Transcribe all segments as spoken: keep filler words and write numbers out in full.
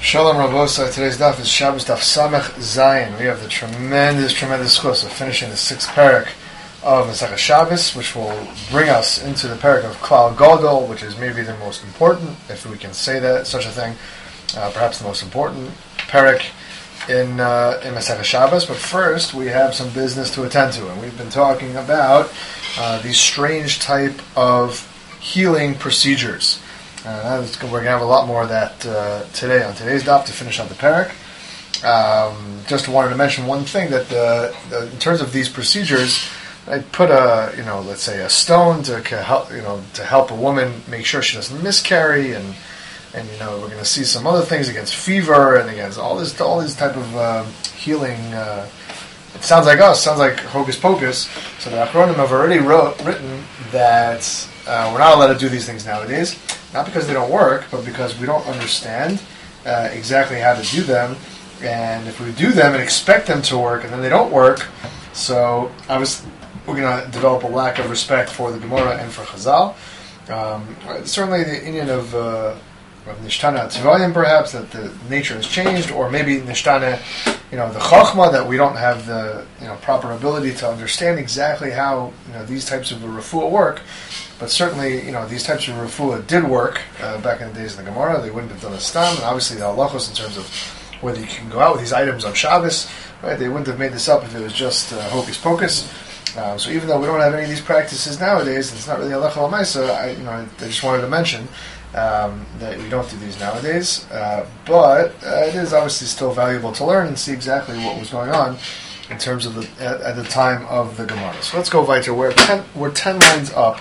Shalom Rabosai. Today's daf is Shabbos daf Samech Zayin. We have the tremendous, tremendous chus of finishing the sixth parak of Masechah Shabbos, which will bring us into the parak of Klal Gadol, which is maybe the most important, if we can say that, such a thing, uh, perhaps the most important parak in uh, in Masechah Shabbos. But first, we have some business to attend to, and we've been talking about uh, these strange type of healing procedures. Uh, we're going to have a lot more of that uh, today on today's daf to finish out the parak. Um, just wanted to mention one thing, that the, the, in terms of these procedures, I put a, you know, let's say a stone to help, you know, to help a woman make sure she doesn't miscarry, and and you know we're going to see some other things against fever and against all this, all these type of uh, healing. Uh, it sounds like us, sounds like hocus pocus. So the Achronim have already wrote, written that uh, we're not allowed to do these things nowadays. Not because they don't work, but because we don't understand uh, exactly how to do them. And if we do them and expect them to work, and then they don't work, so obviously we're going to develop a lack of respect for the Gemara and for Chazal. Um, certainly the Indian of, uh, of Nishtana Tzivayim, perhaps, that the nature has changed, or maybe Nishtana, you know, the Chachma, that we don't have the you know proper ability to understand exactly how you know these types of refuah work. But certainly, you know, these types of refuah did work uh, back in the days of the Gemara. They wouldn't have done a stam, and obviously the halachos in terms of whether you can go out with these items on Shabbos, right? They wouldn't have made this up if it was just uh, hocus pocus. Uh, so even though we don't have any of these practices nowadays, it's not really halacha l'maisa. I, you know, I, I just wanted to mention um, that we don't do these nowadays. Uh, but uh, it is obviously still valuable to learn and see exactly what was going on in terms of the at, at the time of the Gemara. So let's go weiter. We're ten, we're ten lines up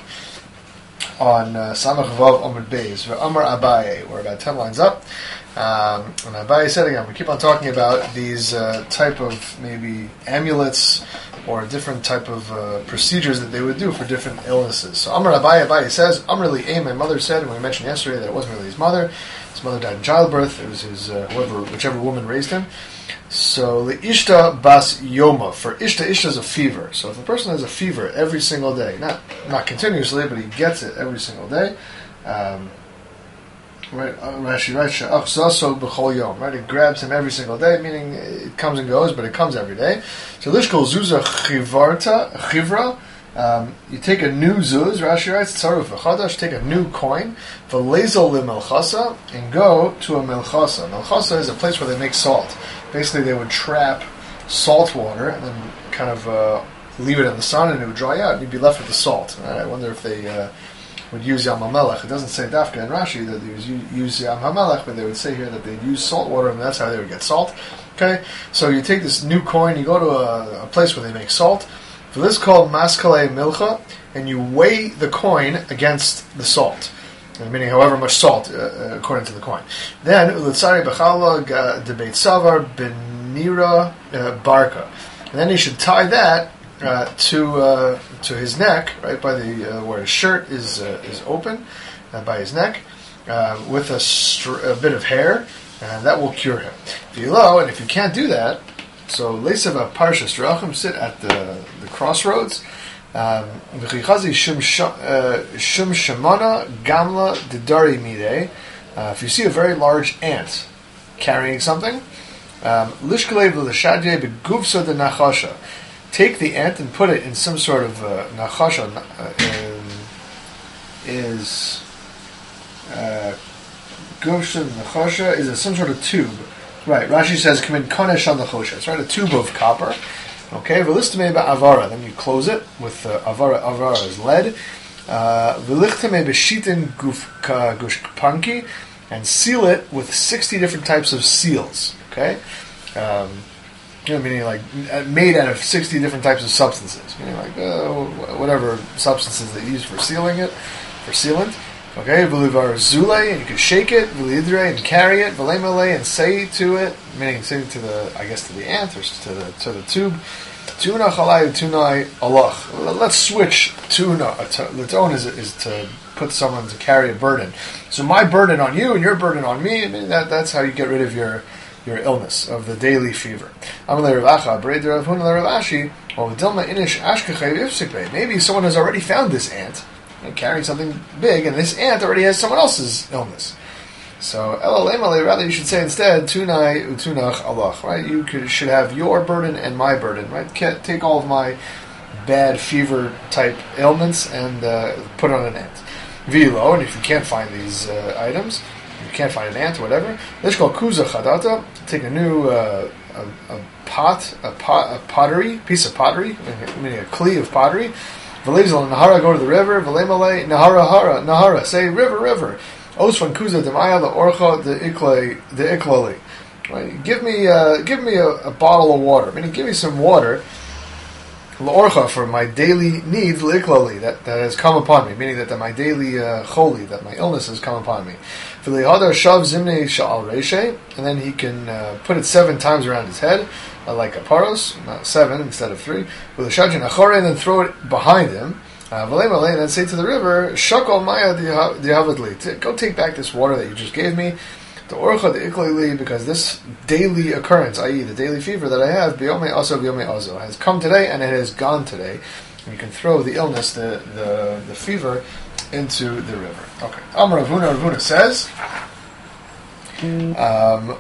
on uh, Samach Vav Amud Beis, Amar Abaye. We're about ten lines up. Um, and Abaye said again, we keep on talking about these uh, type of maybe amulets or different type of uh, procedures that they would do for different illnesses. So Amar Abaye, Abaye says, Amar Li'eh, my mother said, and we mentioned yesterday that it wasn't really his mother. His mother died in childbirth. It was his, uh, whoever, whichever woman raised him. So Ishta bas yoma, for Ishta, Ishta is a fever. So if a person has a fever every single day, not not continuously, but he gets it every single day, um, right? Rashi writes, "Achzaso b'chol yom." Right, it grabs him every single day, meaning it comes and goes, but it comes every day. So lishkol zuza chivarta chivra. Um, you take a new zuz, Rashi writes, tzaruf v'chadash, take a new coin, v'lezel l'melchasa, and go to a melchasa. Melchasa is a place where they make salt. Basically, they would trap salt water and then kind of uh, leave it in the sun, and it would dry out, and you'd be left with the salt. Right? I wonder if they uh, would use Yam HaMelech. It doesn't say Dafka in Rashi that they would use Yam HaMelech, but they would say here that they'd use salt water, and that's how they would get salt. Okay, so you take this new coin, you go to a, a place where they make salt. For this is called Maskale Milcha, and you weigh the coin against the salt, meaning however much salt, uh, according to the coin. Then, Ulitzari Bechala de Beit Savar Benira Barka. And then he should tie that uh, to uh, to his neck, right, by the uh, where his shirt is uh, is open, uh, by his neck, uh, with a, str- a bit of hair, and that will cure him. V'ilo, and if you can't do that, so Leisav Parshas Drachim, sit at the, the crossroads. V'chichazi shum shamana gamla didari mide. If you see a very large ant carrying something, lishkalev l'shadye beguvsa de nachasha. Take the ant and put it in some sort of uh, nachasha. Uh, is uh, guvsa nachasha is a, some sort of tube. Right, Rashi says, "Come in konesh on the chosha." It's right, a tube of copper. Okay, v'listame ba'avara. Then you close it with uh, avara. Avara is lead. V'lichtame b'shitin gushpanki, and seal it with sixty different types of seals. Okay, um, you know, meaning like made out of sixty different types of substances. Meaning like uh, whatever substances they use for sealing it, for sealant. Okay, v'livar zule, and you can shake it, v'lidre, and carry it, v'lemele, and say to it, meaning say to the, I guess to the ant, or to the to the tube, tuna chalai, tunai alach. Let's switch tuna. The tone is is to put someone to carry a burden. So my burden on you, and your burden on me. I mean that that's how you get rid of your your illness of the daily fever. Maybe someone has already found this ant and carrying something big, and this ant already has someone else's illness. So, Elalemale, rather you should say instead, Tunai utunach Allah, right? You could, should have your burden and my burden, right? Can't take all of my bad fever type ailments and uh, put it on an ant. Vilo, and if you can't find these uh, items, you can't find an ant or whatever, let's call kuza chadata, take a new uh, a, a pot, a pot, a pottery, piece of pottery, meaning a kli of pottery. V'lezel nahara, go to the river. V'lemale nahara hara, nahara, say river, river. Osvan kuza demaya la orcha de iklay de iklali. Right, give me, uh, give me a, a bottle of water. Meaning, give me some water. L'orcha, for my daily needs, l'iklali, that that has come upon me. Meaning that, that my daily uh, choli, that my illness has come upon me. V'lihadar shav zimnei sha'al reshe, and then he can uh, put it seven times around his head, uh, like a paros, not seven instead of three. V'lishajin achore, and then throw it behind him. Uh, and then say to the river, Shakol Maya dihavadli, go take back this water that you just gave me, the orcha the iklali, because this daily occurrence, that is the daily fever that I have, biyome aso biyome azo, has come today and it has gone today. And you can throw the illness, the the, the fever, into the river. Okay. Amar Rav Huna, Rav Huna says, um,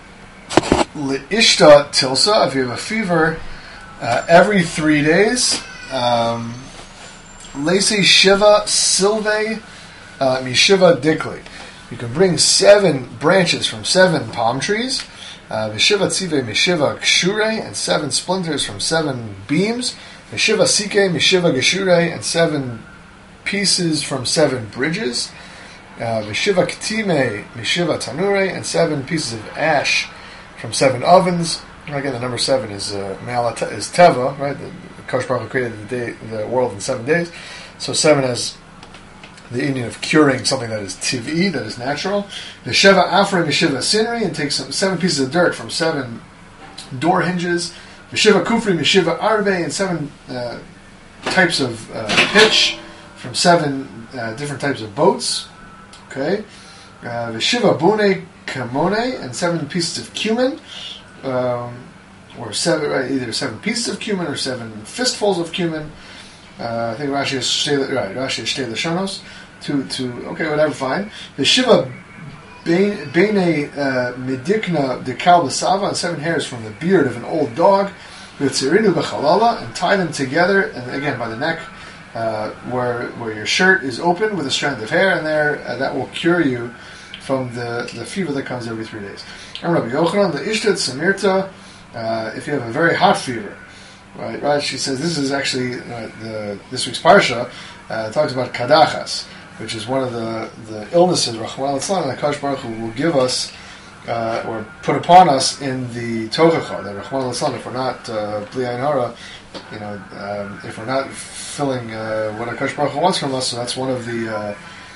Le'ishta tilsa, if you have a fever uh, every three days, um, Lacey Shiva Silve uh, Mishiva Dikli. You can bring seven branches from seven palm trees, Mishiva Tzive Mishiva Kshure, and seven splinters from seven beams, Mishiva Sike Mishiva Geshure, and seven pieces from seven bridges, Mishiva Ktime Mishiva Tanure, and seven pieces of ash from seven ovens. Again, the number seven is uh, Me'ala is Teva, right? The, Kosh Baruch Hu created the, day, the world in seven days. So seven has the Indian of curing something that is tiv'i, that is natural. The Sheva Afre Mishiva Sinri, and takes some, seven pieces of dirt from seven door hinges. Mishiva Kufri Mishiva Arbe, and seven uh, types of uh, pitch from seven uh, different types of boats. Okay. Uh, Mishiva Bune Kamone, and seven pieces of cumin. Um, or seven, right, either seven pieces of cumin or seven fistfuls of cumin. Uh, I think Rashi is shtei, right. Rashi is shtei l'shonos. To to okay, whatever, fine. The shiva bene uh, medikna de kal b'sava, and seven hairs from the beard of an old dog. With tzirinu b'chalala, and tie them together, and again by the neck, uh, where where your shirt is open with a strand of hair, and there uh, that will cure you from the, the fever that comes every three days. I'm Rabbi Yochanan, the ishtat samirta. Uh, if you have a very hot fever, right? Right? She says this is actually uh, the this week's parsha uh, talks about kadachas, which is one of the, the illnesses Rachmana litzlan that Kadosh Baruch Hu will give us uh, or put upon us in the tochacha. That Rachmana litzlan, if we're not uh, bli ayin hara, you know, um, if we're not filling uh, what Kadosh Baruch Hu wants from us, so that's one of the uh,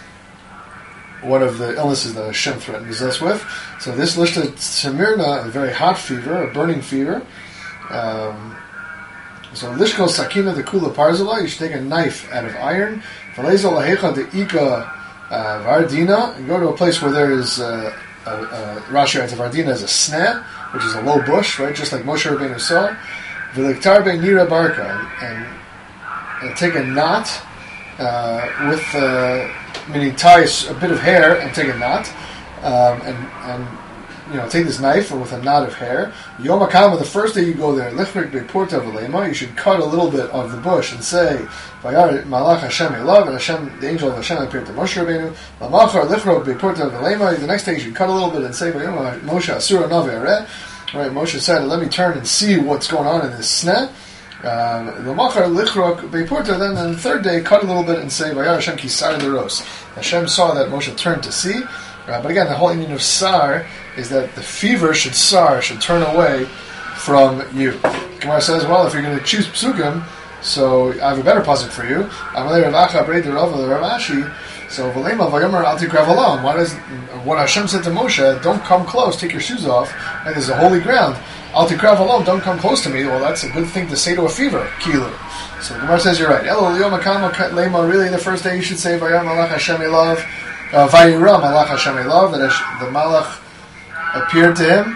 one of the illnesses that Hashem threatens us with. So this listed Samirna, a very hot fever, a burning fever. Um, so Lishko Sakina the Kula Parzala, you should take a knife out of iron. Valeza Lahecha de Ika Vardina, and go to a place where there is uh, a, a, Rashi writes Vardina is a sneh, which is a low bush, right? Just like Moshe Rabbeinu saw. Viliktar be Nira Barka, and, and take a knot uh, with. Uh, meaning tie a bit of hair and take a knot, um, and and you know take this knife with a knot of hair. Yom HaKama, the first day you go there, Lichrik beporta v'leima, you should cut a little bit of the bush and say, Vayar Malach Hashem Elav, and Hashem, the angel of Hashem appeared to Moshe Rabbeinu. Lamachar Lichrok beporta v'leima. The next day you should cut a little bit and say, Vayom Moshe Asura Navi. Right, Moshe said, let me turn and see what's going on in this sneh. Lamachar Lichrok beporta. Then on the third day, cut a little bit and say, Vayar Hashem Kisar Leros. Hashem saw that Moshe turned to see. Uh, but again, the whole meaning of sar is that the fever should sar, should turn away from you. Gemara says, well, if you're going to choose psukim, so I have a better pasuk for you. Amalei Rav Acha Brei Rav Ashi. So V'leima Vayomer Al Tikrav Alam. What is what Hashem said to Moshe? Don't come close. Take your shoes off. And there's a holy ground. Al Tikrav Alam. Don't come close to me. Well, that's a good thing to say to a fever. Kilu. So Gemara says you're right. Elo Yom HaKama Leima. Really, the first day you should say Vayam Malach Hashem Elav. Vayira Malach Hashem Elav. That the Malach appeared to him.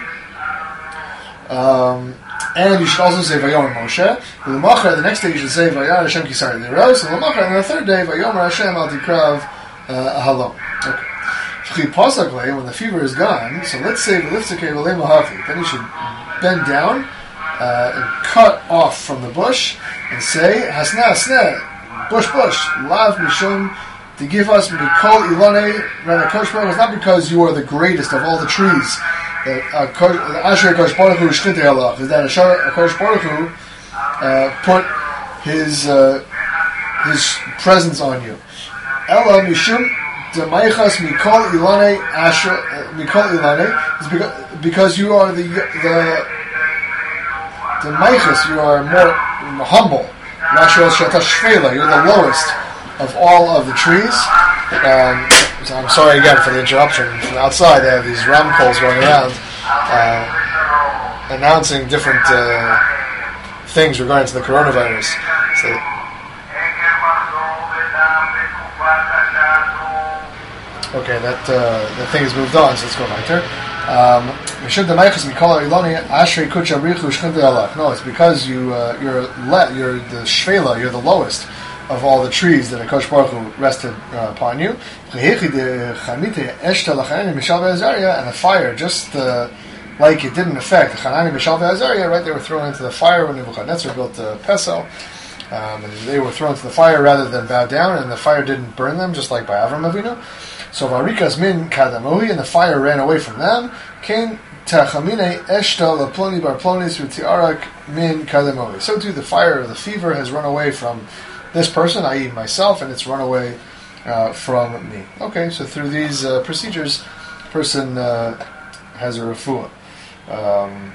Um, and you should also say Vayomer Moshe. L'machar, the next day you should say Vayar Hashem Kisar Liros. And l'machar, and the third day Vayomer Hashem Al Tikrav Halom. Okay. When the fever is gone, so let's say then you should bend down uh, and cut off from the bush and say hasna hasna bush bush lav mishum to give us mikol ilane. Kosh Baruch is not because you are the greatest of all the trees. That Asher Kosh Baruch Hu shchinte Allah is that Asher Kosh Baruch Hu uh, put his uh, his presence on you. Ella mishum. Demaichas mikol ilane asher mikol ilane is because, because you are the the Demaichas, you are more humble. Rashel shata shvela, you're the lowest of all of the trees. Um, so I'm sorry again for the interruption. From outside, they have these ramcols going around, uh, announcing different uh, things regarding to the coronavirus. So. Okay, that uh, the thing has moved on, so let's go back there. Um, no, it's because you uh, you're le- you're the shvela, you're the lowest of all the trees that Hakadosh Baruch Hu rested uh, upon you. And the fire, just uh, like it didn't affect Hanani, Mishael, Azariah, right? They were thrown into the fire when Nebuchadnezzar built uh, Pesel. Um, and they were thrown into the fire rather than bow down, and the fire didn't burn them, just like by Avram Avinu. So Varikas min kadamohi, and the fire ran away from them. Came tachamine eshta laploni bar plonis v'tiarak min kadamohi. So too, the fire or the fever has run away from this person, that is, myself, and it's run away uh, from me. Okay, so through these uh, procedures, the person uh, has a refuah. Um,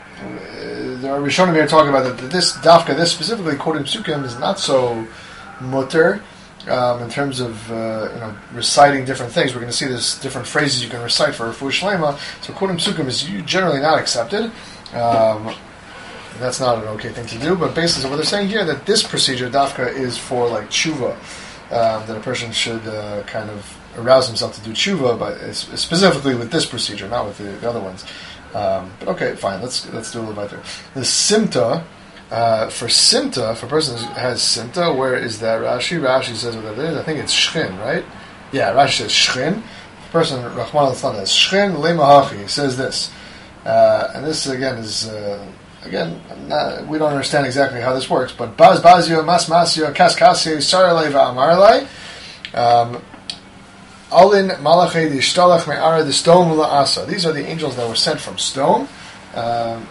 the Rishonim here talking about that this dafka, this specifically quoting psukim, is not so mutter. Um, in terms of uh, you know reciting different things, we're going to see there's different phrases you can recite for refuah shlema. So quoting psukim is generally not accepted. Um, that's not an okay thing to do. But basically, what they're saying here that this procedure dafka is for like tshuva, um, that a person should uh, kind of arouse himself to do tshuva, but it's, it's specifically with this procedure, not with the, the other ones. Um, but okay, fine. Let's let's do a little bit there. The simta. Uh, for simta, if a person has simta, where is that? Rashi, Rashi says what that is. I think it's shchin, right? Yeah, Rashi says shchin. The person, Rahman al-Than, has shchin lemahachi. He says this. Uh, and this, again, is, uh, again, not, we don't understand exactly how this works, but baz bazio, mas masio, kas kasio, saralei va'amaralei, um, alin malachei d'ishtalach me'ara d'stom la'asa. These are the angels that were sent from stone. Um,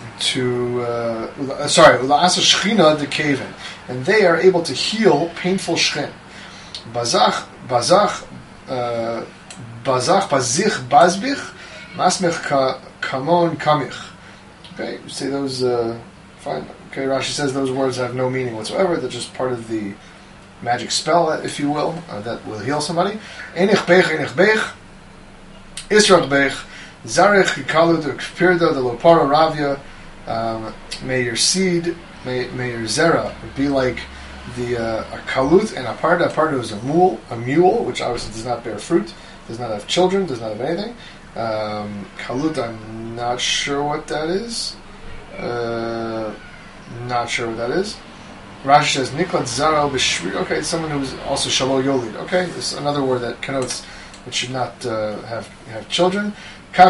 to uh, sorry, Ula'asa Shechina de Kaven, and they are able to heal painful shchin. Bazach, bazach, uh, bazach, bazich, bazbich, masmech kamon kamich. Okay, you say those. Uh, fine. Okay, Rashi says those words have no meaning whatsoever. They're just part of the magic spell, if you will, uh, that will heal somebody. Enich bech, enich bech, Israch bech, zarech yikalu de kpirda de lopara ravya. Um, may your seed, may, may your zera be like the uh, a kalut and a parda. A parda is a mule, a mule, which obviously does not bear fruit, does not have children, does not have anything. Um, kalut, I'm not sure what that is. Uh, not sure what that is. Rashi says niklat zaro b'shri. Okay, someone who's also shalo yolid. Okay, this is another word that connotes it should not uh, have have children. So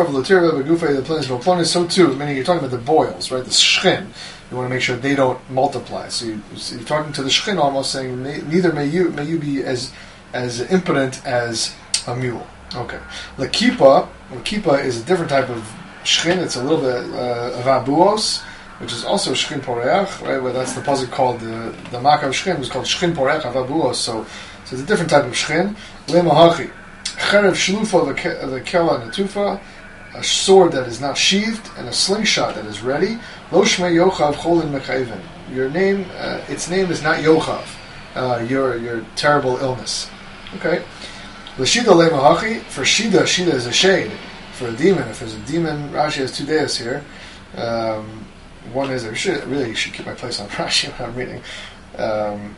too, meaning you're talking about the boils, right? The shchin. You want to make sure they don't multiply. So, you, so you're talking to the shchin, almost saying, neither may you may you be as as impotent as a mule. Okay. The kippah, the kippah is a different type of shchin. It's a little bit uh, of abuos, which is also shchin poreach, right? Where that's the puzzle called the the makav shchin was called shchin poreach avabuos. So, so it's a different type of shchin. Lemahachi. Cherev shlufa the kela netufa, a sword that is not sheathed, and a slingshot that is ready. Lo shmei Yochav cholin mechayven. Your name, uh, its name is not Yochav. Uh, your your terrible illness. Okay. L'shida lemahachi. For shida, shida is a shade. For a demon, if there's a demon, Rashi has two days here. Um, one is I should really should keep my place on Rashi when I'm reading. Um,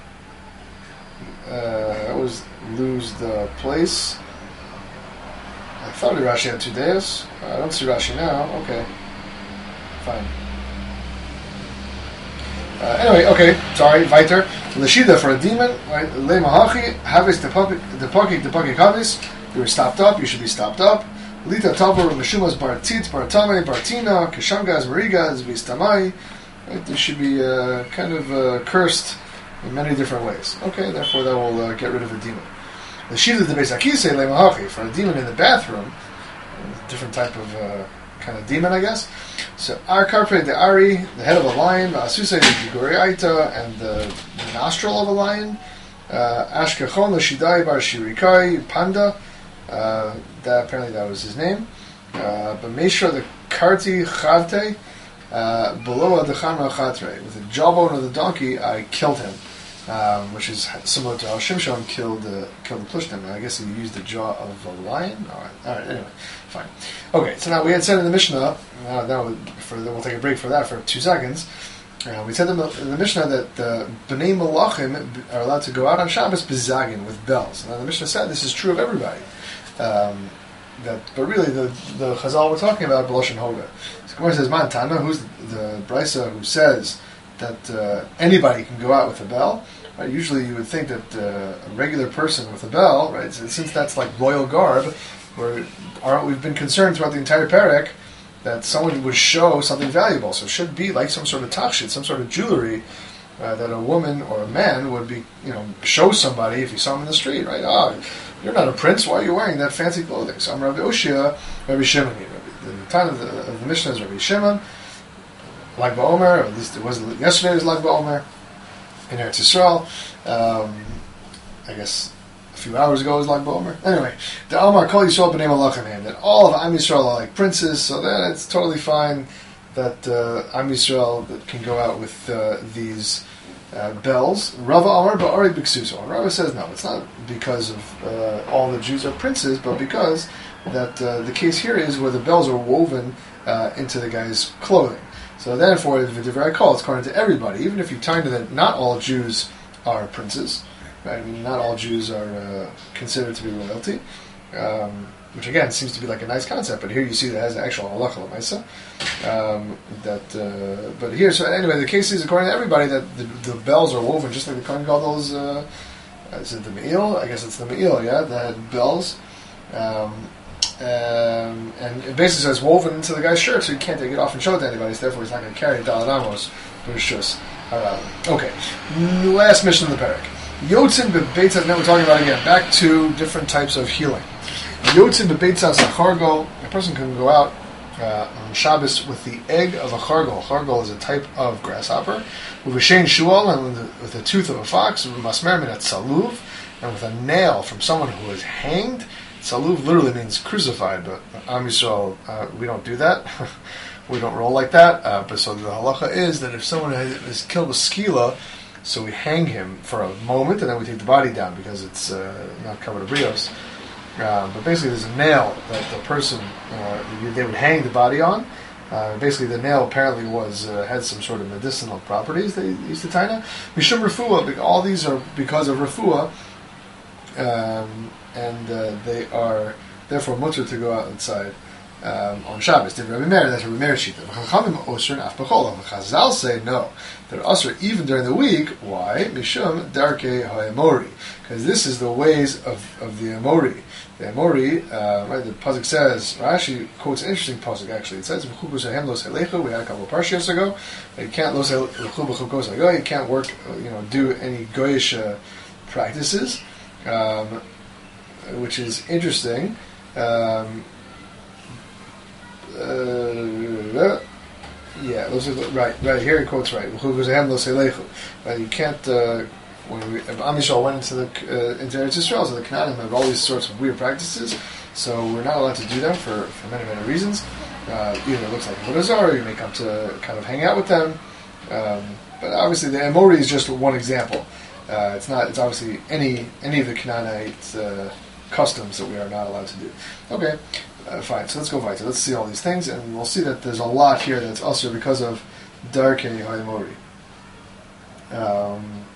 Uh, I always lose the place. I thought Rashi had two days. I don't see Rashi now. Okay. Fine. Uh, anyway, okay. Sorry, weiter. Lashida for a demon. Le mahachi. Havis depakik depakik havis. you were stopped up, you should be stopped up. Lita Tavor, Meshumas Bartit, Bartame, Bartina, Kishangas, Marigas, Vistamai. Right? This should be uh, kind of uh, cursed in many different ways. Okay, therefore that will uh, get rid of a demon. The Shida of the Beis Akise, Lemahachi, for a demon in the bathroom, a different type of uh, kind of demon, I guess. So, Ar Karpe de Ari, the head of a lion, Asuse de Gigoriaita, and the, the nostril of a lion. Ashkechon Shidai Bar Shirikai, Panda. Uh, that apparently that was his name. Uh, but Meshra the Karti Chavte, uh, below the Chanra Chatre. With the jawbone of the donkey, I killed him. Um, which is similar to how Shimshon killed uh, killed the Plishtim. I guess he used the jaw of a lion. All right, all right. Anyway, fine. Okay, so now we had said in the Mishnah. Uh, now for we'll take a break for that for two seconds. Uh, we said in the, in the Mishnah that uh, Bnei Malachim are allowed to go out on Shabbos bezagin with bells. Now the Mishnah said this is true of everybody. Um, that, but really the the Chazal we're talking about B'loshen Hoga. So Gemara says Man Tana, who's the, the Brisa who says that uh, anybody can go out with a bell. Right? Usually you would think that uh, a regular person with a bell, right? So since that's like royal garb, we're, are, we've been concerned throughout the entire parak that someone would show something valuable. So it should be like some sort of tachshit, some sort of jewelry uh, that a woman or a man would be, you know, show somebody if you saw him in the street, right? Ah, oh, you're not a prince. Why are you wearing that fancy clothing? So I'm Rabbi Oshia, Rabbi Shimon. The time of the, of the Mishnah is Rabbi Shimon. Lag BaOmer, at least it was yesterday was Lag BaOmer in Eretz Yisrael. Um, I guess a few hours ago was Lag BaOmer. Anyway, the Amar Kol Yisrael B'nei Malachim, that all of Am Yisrael are like princes, so then it's totally fine that uh, Am Yisrael can go out with uh, these uh, bells. Rava Amar Ba'ari B'Ksuso. And Rava says no, it's not because of uh, all the Jews are princes, but because that uh, the case here is where the bells are woven uh, into the guy's clothing. So therefore, the Divrei Kol, it's according to everybody, even if you tie into that not all Jews are princes, right? I mean, not all Jews are uh, considered to be royalty, um, which again seems to be like a nice concept, but here you see that has an actual halacha l'maisa. Um, that, uh, but here, so anyway, the case is according to everybody that the, the bells are woven just like the Kohen Gadol's. Uh, is it the Me'il? I guess it's the Me'il, yeah, that had bells. Um, Um, and it basically says woven into the guy's shirt, so he can't take it off and show it to anybody, so therefore he's not going to carry Daled Amos for his shus. Okay, last mission of the parak. Yotzin bebeitzas, now we're talking about again, back to different types of healing. Yotzin bebeitzas achargol, a person can go out uh, on Shabbos with the egg of a chargol. Chargol is a type of grasshopper. With a shein shual, and with the, with the tooth of a fox, with masmer min saluv, and with a nail from someone who is hanged. Saluv literally means crucified, but Am Yisrael, uh, we don't do that. We don't roll like that. Uh, but so the halacha is that if someone is killed with skila, so we hang him for a moment, and then we take the body down because it's uh, not covered with brios. Uh, but basically, there's a nail that the person uh, they would hang the body on. Uh, basically, the nail apparently was uh, had some sort of medicinal properties. They used to tie now. Mishum refuah. All these are because of refuah. Um, and uh, they are therefore mutter to go outside um, on Shabbos. Did Rabbi Meir, that's Rabbi Meir Shita. Chachamim osur af b'chol. Chazal say no, they're osur even during the week. Why? Mishum darkei ha'emori, because this is the ways of, of the Emori. The Emori, uh, right? The pasuk says, Rashi quotes an interesting pasuk actually. It says, "V'chukus hahem lo selechu." We had a couple of parshiyos ago. You can't lo selechu b'chukos hagoy. You can't work, you know, do any goyish uh, practices. Um, which is interesting. Um, uh, yeah, right, right here he quotes right. Right, you can't. Uh, when we, Am Yisrael went into the uh, into Eretz Yisrael, so the Canaanim have all these sorts of weird practices. So we're not allowed to do them for, for many many reasons. Uh, either it looks like a Vodazar, or you may come to kind of hang out with them. Um, but obviously, the Emori is just one example. Uh, it's not. It's obviously any any of the Canaanite uh, customs that we are not allowed to do. Okay, uh, fine. So let's go weiter. Let's see all these things, and we'll see that there's a lot here that's also because of Darkei Ha'emori. Um,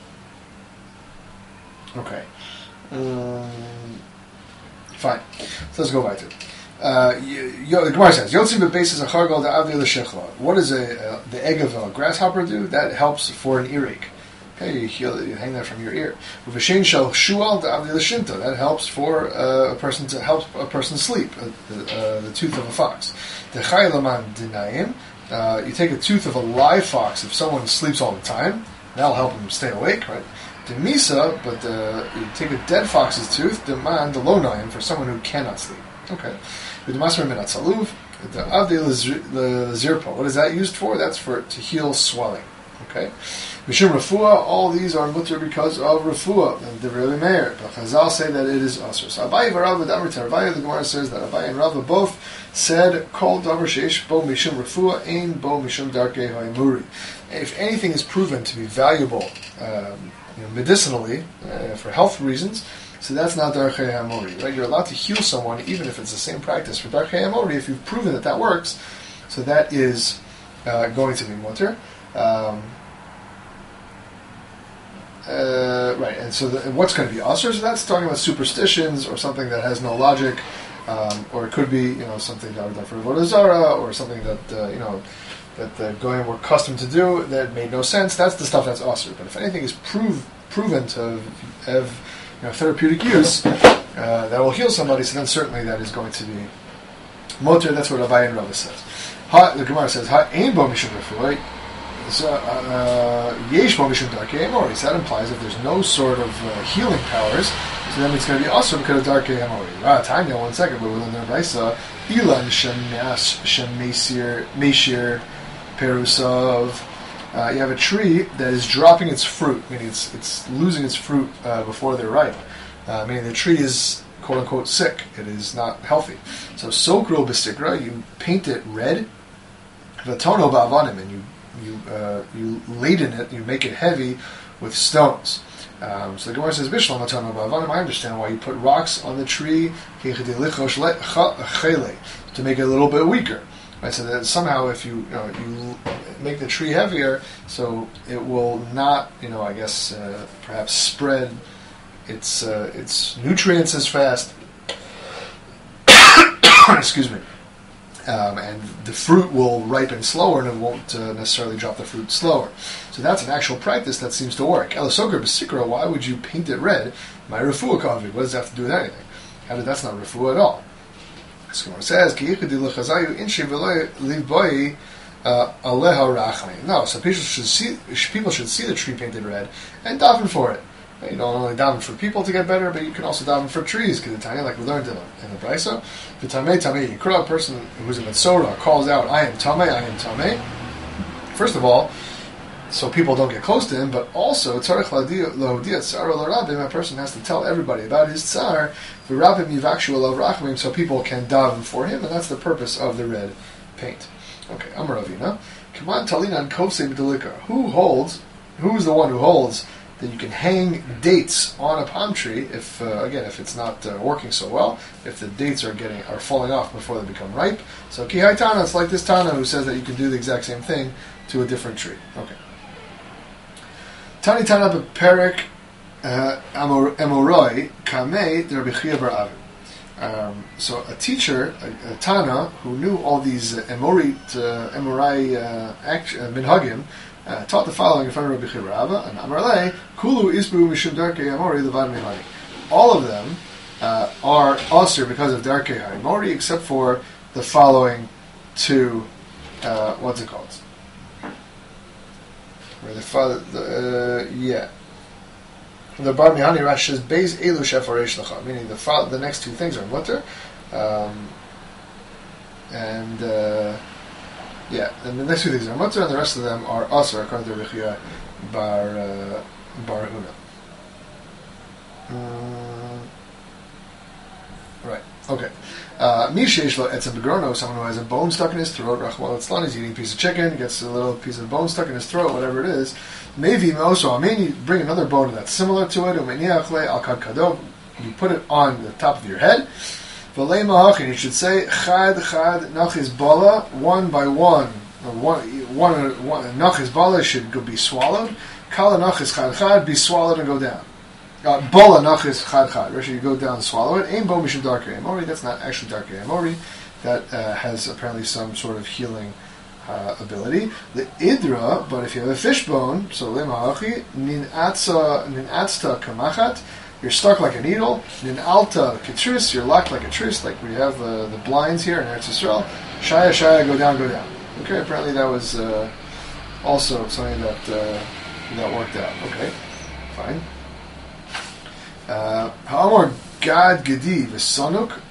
okay. Um, fine. So let's go weiter. Uh, the Gemara says, "Yotzim bebeis achargol da'avdi l'shechla." What does a uh, the egg of a grasshopper do? That helps for an earache. Hey, you, heal, you hang that from your ear. Uvashin shel shual da'avdi l'shinta. That helps for uh, a person to help a person sleep. Uh, the, uh, the tooth of a fox. Techay laman dinayim. Uh, you take a tooth of a live fox. If someone sleeps all the time, that'll help him stay awake, right? Demisa, but uh, you take a dead fox's tooth. Deman delonayim for someone who cannot sleep. Okay. V'demasmer minat saluv. The avdi l'zirpa. What is that used for? That's for to heal swelling. Okay. Mishum Refuah, all these are mutter because of Refuah, and the Rebbe Meir. But Chazal say that it is Asr. So Abaye v'Rav v'Damar Abaye, the Gemara says that Abaye and Rava both said, Kol Davar Sheish Bo Mishum Refuah, Ein Bo Mishum Darkei Ha'imuri. If anything is proven to be valuable um, you know, medicinally, uh, for health reasons, so that's not Darkei Ha'imuri. Right? You're allowed to heal someone even if it's the same practice for Darkei Ha'imuri if you've proven that that works. So that is uh, going to be mutter. Um, Uh, right, and so the, and what's going to be usher? So that's talking about superstitions or something that has no logic, um, or it could be you know something that was done for Avodah Zarah, or something that uh, you know that the Goyim were accustomed to do that made no sense. That's the stuff that's usher. But if anything is prove, proven to have you know, therapeutic use uh, that will heal somebody, so then certainly that is going to be motor. That's what Abaye and Rava says. Ha, the Gemara says ha ein bo mishum refuah. So, yesh bo mishum darkei amori. So that implies if there's no sort of uh, healing powers, so then it's going to be also because of darkei amori. Ah, Tanya, one second, but within the Raisa, ilan shemas shemesir meshir perusav. Uh, you have a tree that is dropping its fruit, meaning it's it's losing its fruit uh, before they're ripe. Uh, meaning the tree is quote unquote sick. It is not healthy. So sokro b'sikra, you paint it red. V'tono ba'avanim, and you you uh, you laden it, you make it heavy with stones. Um, so the Gemara says, Bishlam v'tono ba'avanim. I understand why you put rocks on the tree to make it a little bit weaker. Right, so that somehow, if you, you know, you make the tree heavier, so it will not, you know, I guess uh, perhaps spread its uh, its nutrients as fast. Excuse me. Um, and the fruit will ripen slower, and it won't uh, necessarily drop the fruit slower. So that's an actual practice that seems to work. Elasoker b'sikra, why would you paint it red? My refuah kavi. What does that have to do with anything? How did that's not refuah at all? It says, uh, no, so people should see people should see the tree painted red and daven for it. You don't only daven for people to get better, but you can also daven for trees. Because the like we learned in the, in the Brisa, the tamei tamei yikra, a person who's a mitzora calls out, "I am tamei, I am tamei." First of all, so people don't get close to him, but also tzarich lahodiyat tzara l'rabim. A person has to tell everybody about his tzar. V'rabim yivakshu alav rachmim, so people can daven for him, and that's the purpose of the red paint. Okay, Amar Ravina. Kaman talinan kosei b'delika. Who holds? Who is the one who holds that you can hang dates on a palm tree? If uh, again, if it's not uh, working so well, if the dates are getting are falling off before they become ripe. So kihai tana, it's like this tana who says that you can do the exact same thing to a different tree. Okay. Tani tana beperik amoroi kamei derbichia bar avin. Um, so a teacher, a, a Tana, who knew all these uh, Emorit, uh, Emorai uh, act, uh, minhagim, uh, taught the following in front of Rabbi Chirava, and Amarle, Kulu isbu mishum darkei Amori levad minhagim. All of them uh, are also because of darkei Amori, except for the following two, uh, what's it called? Where the father, the, uh, yeah. The Bar Mihani Rash says Beis Elu Shefaresh Lacha, meaning the fa- the next two things are mutter, um, and uh, yeah, and the next two things are mutter, and the rest of them are asr according to Rechia Bar uh, Bar Huna. Um, right. Okay. Misheish lo etzem begrono, someone who has a bone stuck in his throat. Rachmal etzlan, he's eating a piece of chicken, gets a little piece of bone stuck in his throat, whatever it is. Maybe also, I mean, bring another bone that's similar to it. Umeniachle al kad kadov. You put it on the top of your head. V'lei mahachin. You should say chad chad nachis bala, one by one. One one one nachis bala should be swallowed. Kala nachis chad chad, be swallowed and go down. Bola nachis chad chad. Actually, you go down and swallow it. Aim bo mishum darkei amori. That's not actually darkei amori. That uh, has apparently some sort of healing uh, ability. The idra, but if you have a fish bone, so lima'achi, nin atza, nin atzta kamachat, you're stuck like a needle. Nin alta ketris, you're locked like a tris, like we have uh, the blinds here in Eretz Yisrael. Shaya, shaya, go down, go down. Okay, apparently that was uh, also something that uh, that worked out. Okay, fine. Ha'amor gad gedi v'sanuk.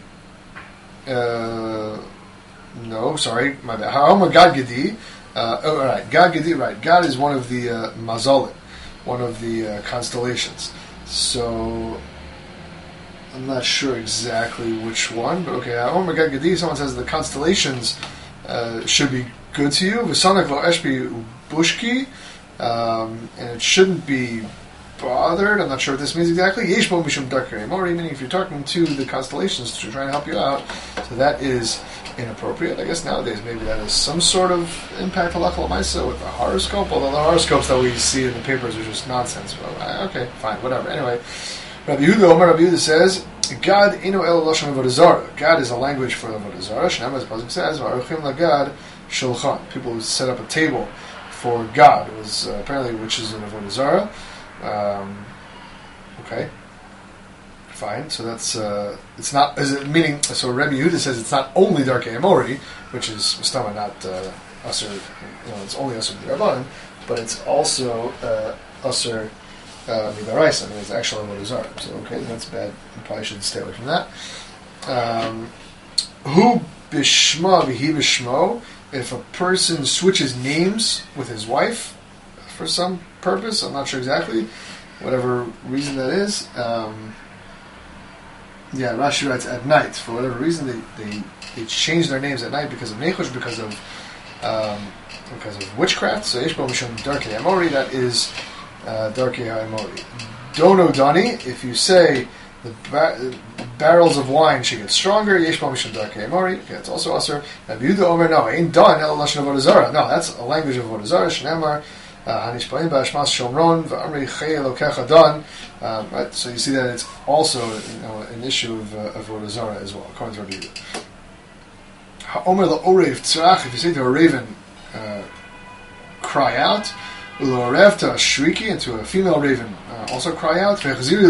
Uh, no, sorry, my bad. Ha'amor gad gedi. Uh, oh, all right, gad gedi. Right, Gad is one of the uh, mazalim, one of the uh, constellations. So I'm not sure exactly which one, but okay. Ha'amor gad gedi. Someone says the constellations uh, should be good to you. V'sanuk lo eshbi bushki, um, and it shouldn't be bothered. I'm not sure what this means exactly. Yesh bo mishum darkei emori, meaning if you're talking to the constellations to try and help you out, so that is inappropriate. I guess nowadays maybe that has some sort of impact halacha l'maisa with the horoscope, although the horoscopes that we see in the papers are just nonsense. But, okay, fine, whatever. Anyway, Rabbi Yehuda, Omer Rabbi Yehuda says, Gad inu el lashon avodah zarah. Gad is a language for avodah zarah. Shnei, as Pasuk says, v'aruchim lagad shulchan. People who set up a table for God. It was uh, apparently, which is an avodah zarah. Um, okay, fine. So that's uh, it's not. Is it meaning? So Rabbi Yehuda says it's not only darkei emori, which is mustama, not uh, usher. You know, it's only usher d'Rabbanan, but it's also uh, usher midaraisa. I mean, it's actually avodah zarah. So okay, that's bad. You probably should stay away from that. Um, Hu bishma v'hi bishmo. If a person switches names with his wife for some purpose, I'm not sure exactly, whatever reason that is. Um, yeah, Rashi writes at night. For whatever reason, they they, they change their names at night because of nechush, because of um, because of witchcraft. So Yesh bo mishum darkei emori, that is uh, darkei ha'emori. Dono dani, if you say the ba- barrels of wine should get stronger, Yesh bo mishum darkei emori, okay, it's also aser. Rabbi Yehuda Omer, no, ain't done el lashon avodah zarah. No, that's a language of avodah zarah. Shneimar. Uh, so you see that it's also, you know, an issue of uh, avodah zarah as well, according to Rabbi Yehuda. If you say to a raven, uh, cry out, u'lorevta shriki, and to a female raven, uh, also cry out,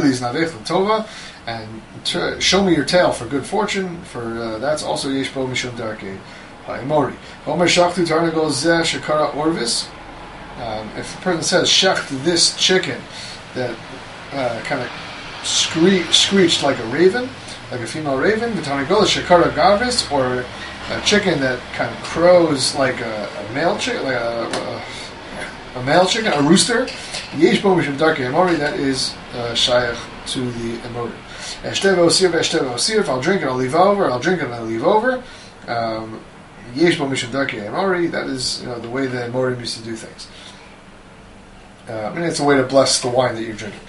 and t- show me your tail for good fortune. For uh, that's also yesh bo mishum darkei ha'emori. Homer shachtu tarnagol zeh shekara orvis. Um, if a person says shecht this chicken that uh, kind of scree- screeched like a raven, like a female raven, v'tanigola shekara gavris, or a chicken that kind of crows like a, a male chicken, like a, a, a male chicken, a rooster, yesh bo mishum darkei emori, that is uh, shayach to the emori. Eshteh v'osir v'eshteh v'osir, if I'll drink it, I'll leave over, I'll drink it, and I'll leave over. Um, yesh bo mishum darkei emori, that is, you know, the way the Amorim used to do things. Uh, I mean, it's a way to bless the wine that you're drinking.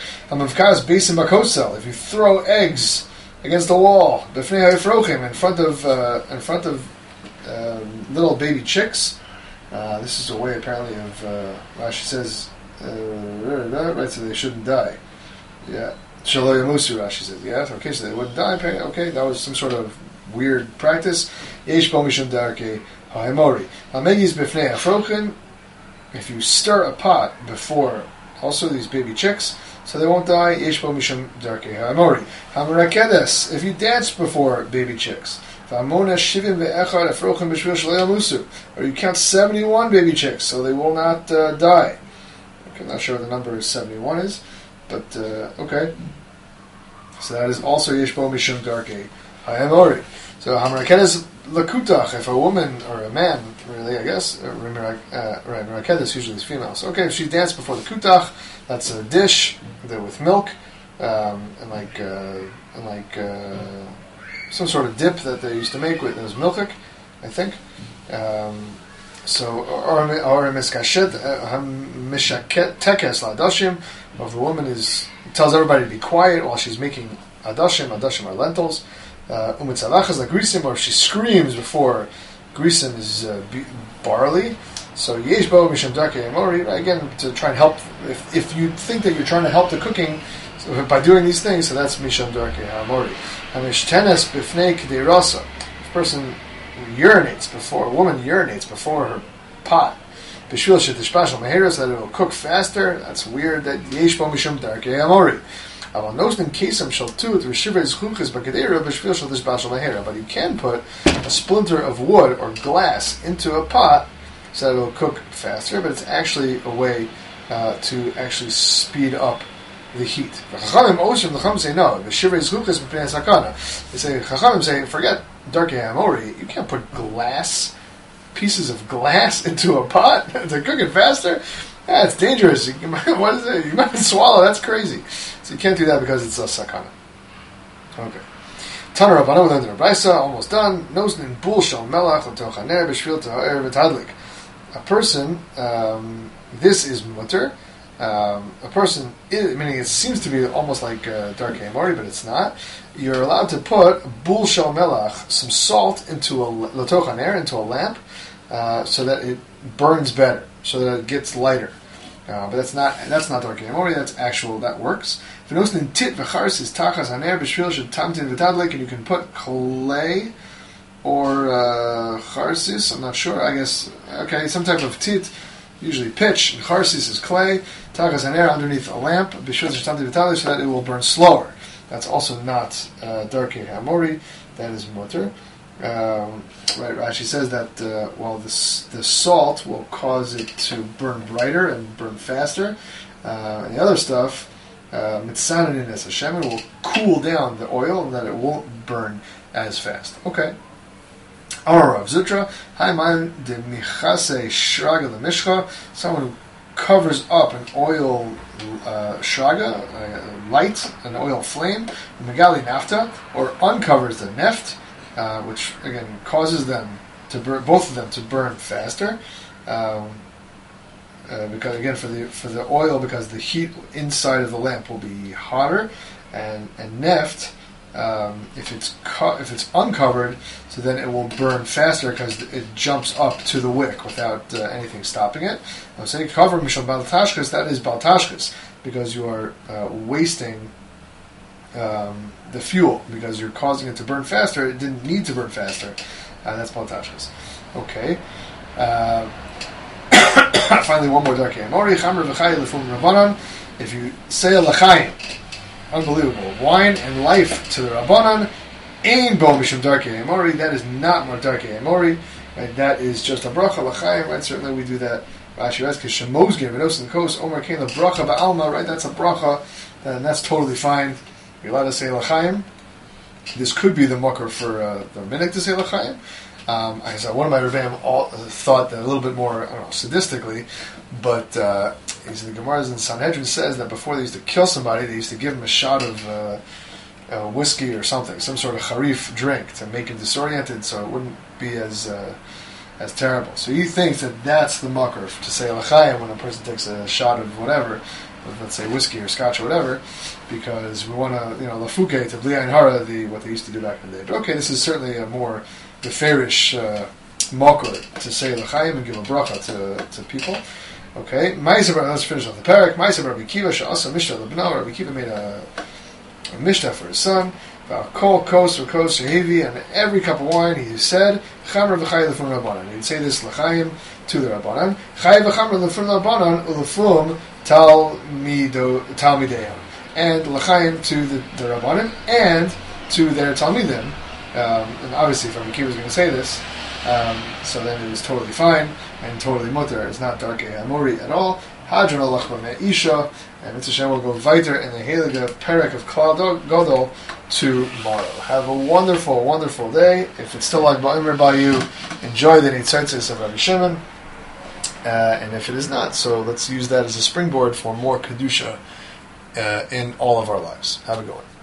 If you throw eggs against the wall, in front of uh, in front of uh, little baby chicks, uh, this is a way apparently of. Uh, Rashi says, uh, right, so they shouldn't die. Yeah, Shaloya Musu. Rashi says, yeah, okay, so they wouldn't die. Okay, that was some sort of weird practice. Yesh bo mishum darkei ha'emori. Hamegis b'fnei afrochen. If you stir a pot before also these baby chicks, so they won't die, yesh bo mishum darkei ha'emori. Hamarakedes, if you dance before baby chicks, v'amona shivim ve'echad afrochim b'shvil shelo yamusu, or you count seventy-one baby chicks, so they will not uh, die. Okay, I'm not sure what the number seventy-one is, but uh, okay. So that is also yesh bo mishum darkei ha'emori. So hamarakedes lakutach, if a woman or a man, really, I guess, uh, right, merakedes usually is female. So okay, if she danced before the kutach, that's a dish there with milk um, and like uh, and like uh, some sort of dip that they used to make with those milkik, I think. Um, so or or a miskashet mishaket tekes ladashim, or if the woman is tells everybody to be quiet while she's making adashim. Adashim are lentils. Umitzalachas like grisim, or if she screams before grisim is uh, b- barley. So yesh bo mishum darkei emori, again, to try and help. If if you think that you're trying to help the cooking so by doing these things, so that's mishum darkei emori. Hamishtanes b'fnei k'dei rasa. If a person urinates before, a woman urinates before her pot, b'shvil shetishpashal mehera, so that it will cook faster. That's weird. That yesh bo mishum darkei amori. Aval nosnin kesam shel tut reshivei zchuches b'kedera b'shvil shetishpashal mehera. But you can put a splinter of wood or glass into a pot so that it will cook faster. But it's actually a way uh, to actually speed up the heat. The Chachamim Oshim, the Chachamim say no. The Shivrei Zchuches b'pnei sakana. They say Chachamim say forget darkei amori. You can't put glass pieces of glass into a pot to cook it faster. Yeah, it's dangerous. You might, what is it? You might swallow. That's crazy. So you can't do that because it's a sakana. Okay. Taner Rabbanan, we learned in Brisa, almost done. Nosnin bul shel melach l'toch haner b'shvil ta'er v'tadlik. A person, um, this is mutter. Um, a person, is, meaning it seems to be almost like uh, darkei amori, but it's not. You're allowed to put bul shel melach, some salt into a l'toch haner, into a lamp, uh, so that it burns better, so that it gets lighter. Uh, but that's not that's not darkei amori. That's actual. That works. V'nosnin tit v'charsis tachas haner b'shvil shetamtin v'tadlik, and you can put clay or uh, charsis. I'm not sure. I guess okay, some type of tit. Usually pitch, and charsis is clay, tachas haner underneath a lamp, b'shvil shetamtin v'tadlik, so that it will burn slower. That's also not uh, darkei amori. That is mutter. Um, right, Rashi says that uh, well, the the salt will cause it to burn brighter and burn faster, uh, and the other stuff, mitzananin as Hashem, will cool down the oil and that it won't burn as fast. Okay. Amar Rav Zutra, Haiman de Michase Shraga Lemishcha, someone who covers up an oil uh, shraga, uh, light, an oil flame, Megali Nafta, or uncovers the neft. Uh, which again causes them to burn, both of them to burn faster, um, uh, because again for the for the oil, because the heat inside of the lamp will be hotter, and and neft, um, if it's co- if it's uncovered, so then it will burn faster because it jumps up to the wick without uh, anything stopping it. I'm saying cover mishal baltashkas, that is baltashkas, because you are uh, wasting Um, the fuel, because you're causing it to burn faster. It didn't need to burn faster. Uh, that's baltashkas. Okay. Uh, finally, one more darkei amori. Chamr v'chai lefum rabbanan. If you say a l'chaim, unbelievable, wine and life to the rabbanan, ein bo mishum darkei amori. That is not more darkei amori. Right? That is just a bracha l'chaim. Right? Certainly, we do that. Rashi writes because shemozgin v'nos and kos omer kain the bracha ba'alma. Right? That's a bracha, and that's totally fine. You're allowed to say l'chaim. This could be the mucker for uh, the minhag to say l'chaim. Um, I said one of my rebbeim all thought that a little bit more, I don't know, sadistically, but uh, the Gemara in Sanhedrin says that before they used to kill somebody, they used to give him a shot of uh, uh, whiskey or something, some sort of harif drink to make him disoriented, so it wouldn't be as uh, as terrible. So he thinks that that's the mucker to say l'chaim when a person takes a shot of whatever, let's say whiskey or scotch or whatever, because we want to, you know, lafuke to bli'ayin hara, the what they used to do back in the day. But okay, this is certainly a more beferish uh, mocker to say l'chaim and give a bracha to to people. Okay, Ma'aser Bar, let's finish off the parak. Ma'aser Bar Rabbi Kiva she'asa mishnah lebno. Rabbi Kiva made a, a mishnah for his son. Kol kos or kos shehevi, and every cup of wine he said chamar v'chay lefum rabbanan. He'd say this l'chaim to the rabbanan. Chay v'chamar lefum rabbanan ulefum talmido talmideim, and l'chaim to the, the rabbanan and to their talmidim. Um, and obviously, if Rabbi Kiva was going to say this, um, so then it was totally fine and totally mutter. It's not darkei amori at all. Hadron alach me'isha, and Mitzvah Shem will go weiter in the Heilige Perek of Klal Godol tomorrow. Have a wonderful, wonderful day. If it's still like Ba'imr by you, enjoy the Nitzitzis of Rabbi Shimon. Uh, and if it is not, so let's use that as a springboard for more Kedusha uh, in all of our lives. Have a good one.